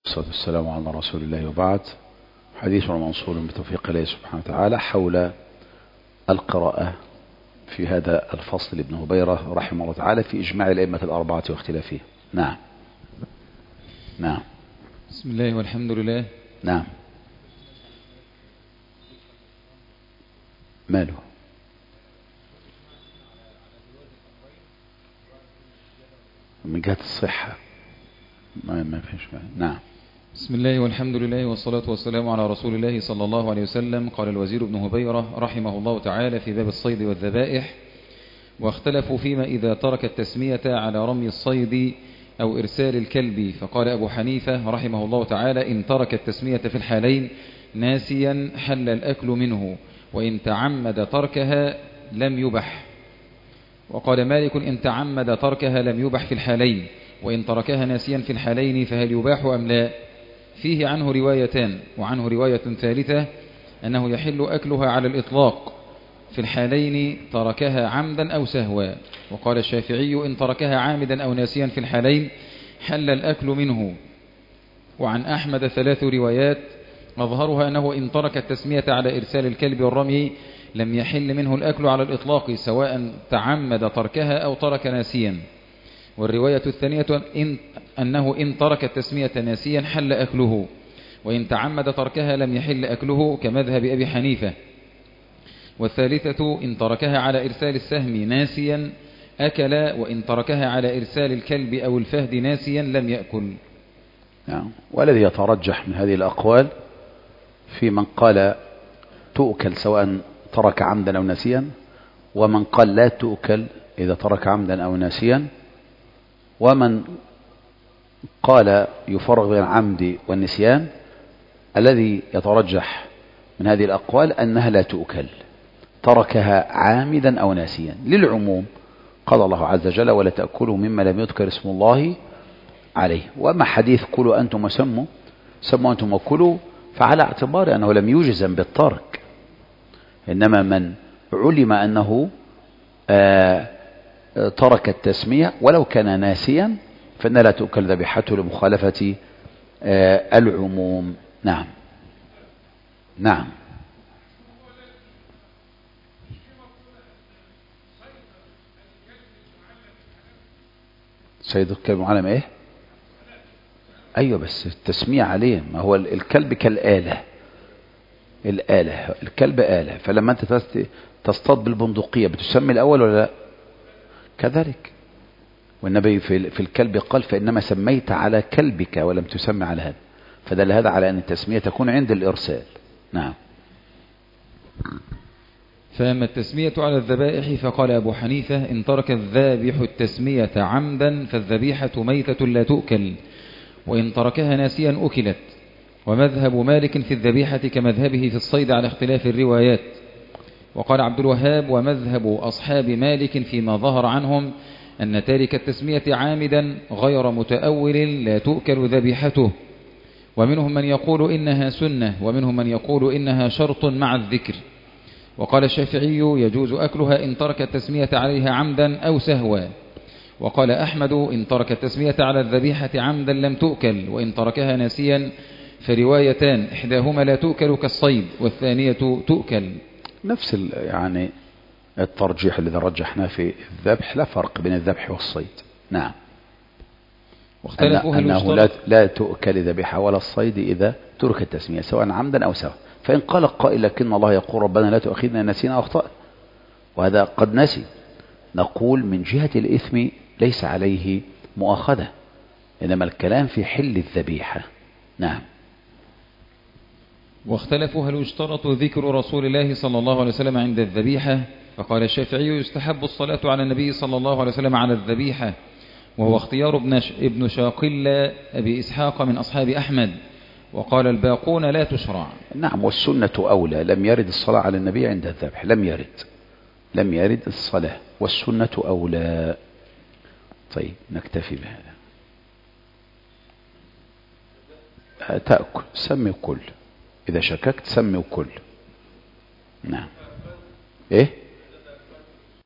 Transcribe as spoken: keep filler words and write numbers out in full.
والصلاة والسلام على رسول الله وبعد. حديث منصور بتوفيق الله سبحانه وتعالى حول القراءة في هذا الفصل ابن هبيرة رحمه الله تعالى في إجماع الأئمة الأربعة واختلافهم. نعم نعم. بسم الله والحمد لله. نعم. ماله؟ من جهة الصحة ما ما فيش. نعم. بسم الله والحمد لله والصلاة والسلام على رسول الله صلى الله عليه وسلم. قال الوزير ابن هبيرة رحمه الله تعالى في باب الصيد والذبائح: واختلفوا فيما إذا ترك التسمية على رمي الصيد أو إرسال الكلب. فقال أبو حنيفة رحمه الله تعالى: إن ترك التسمية في الحالين ناسيا حل الأكل منه، وإن تعمد تركها لم يبح. وقال مالك: إن تعمد تركها لم يبح في الحالين، وإن تركها ناسيا في الحالين فهل يباح أم لا؟ فيه عنه روايتان، وعنه رواية ثالثة أنه يحل أكلها على الإطلاق في الحالين تركها عمدا أو سهوا. وقال الشافعي: إن تركها عامدا أو ناسيا في الحالين حل الأكل منه. وعن أحمد ثلاث روايات مظهرها أنه إن ترك التسمية على إرسال الكلب والرمي لم يحل منه الأكل على الإطلاق، سواء تعمد تركها أو ترك ناسيا. والرواية الثانية إن أنه إن ترك التسمية ناسيا حل أكله، وإن تعمد تركها لم يحل أكله كمذهب أبي حنيفة. والثالثة إن تركها على إرسال السهم ناسيا أكل، وإن تركها على إرسال الكلب أو الفهد ناسيا لم يأكل. نعم. والذي يترجح من هذه الأقوال في من قال تؤكل سواء ترك عمدا أو ناسيا، ومن قال لا تؤكل إذا ترك عمدا أو ناسيا، ومن قال يفرق بين العمد والنسيان. الذي يترجح من هذه الأقوال أنها لا تؤكل تركها عامدا أو ناسيا، للعموم قال الله عز وجل: ولا تأكلوا مما لم يذكر اسم الله عليه. وأما حديث كلوا أنتم وسموا سموا أنتم وكلوا فعلى اعتبار أنه لم يجزم بالترك، إنما من علم أنه آه ترك التسمية ولو كان ناسيا فإن لا تؤكل ذبيحته لمخالفة آه العموم. نعم نعم. صيد الكلب معلم ايه؟ ايوه بس التسمية عليه، ما هو الكلب كالآلة، الآلة الكلب آلة، فلما انت تصطاد بالبندقية بتسمي الأول ولا لا؟ كذلك. والنبي في في الكلب قال: فإنما سميت على كلبك ولم تسمي على هذا، فدل هذا على أن التسمية تكون عند الإرسال. نعم. فأما التسمية على الذبائح فقال أبو حنيفة: إن ترك الذابح التسمية عمدا فالذبيحة ميتة لا تؤكل، وإن تركها ناسيا أكلت. ومذهب مالك في الذبيحة كمذهبه في الصيد على اختلاف الروايات. وقال عبد الوهاب: ومذهب أصحاب مالك فيما ظهر عنهم أن تارك التسمية عامدا غير متأول لا تؤكل ذبيحته. ومنهم من يقول إنها سنة، ومنهم من يقول إنها شرط مع الذكر. وقال الشافعي: يجوز أكلها إن ترك التسمية عليها عمدا أو سهوا. وقال أحمد: إن ترك التسمية على الذبيحة عمدا لم تؤكل، وإن تركها ناسيا فروايتان، إحداهما لا تؤكل كالصيد والثانية تؤكل. نفس يعني الترجيح الذي رجحنا في الذبح، لا فرق بين الذبح والصيد. نعم. واختلفوا هل أنه لا, لا تؤكل ذبيحة ولا الصيد إذا ترك التسمية سواء عمدا أو سهوا. فإن قال قائل: لكن الله يقول ربنا لا تؤاخذنا إن نسينا أو أخطأنا، وهذا قد نسي، نقول من جهة الإثم ليس عليه مؤاخذة، إنما الكلام في حل الذبيحة. نعم. واختلفوا هل يشترط ذكر رسول الله صلى الله عليه وسلم عند الذبيحة. فقال الشافعي: يستحب الصلاة على النبي صلى الله عليه وسلم على الذبيحة، وهو اختيار ابن شاقل أبي إسحاق من أصحاب أحمد. وقال الباقون لا تشرع. نعم. والسنة أولى. لم يرد الصلاة على النبي عند الذبح، لم يرد لم يرد الصلاة، والسنة أولى. طيب نكتفي بهذا. تأكل سمي وكل، إذا شككت سمي وكل. نعم. إيه؟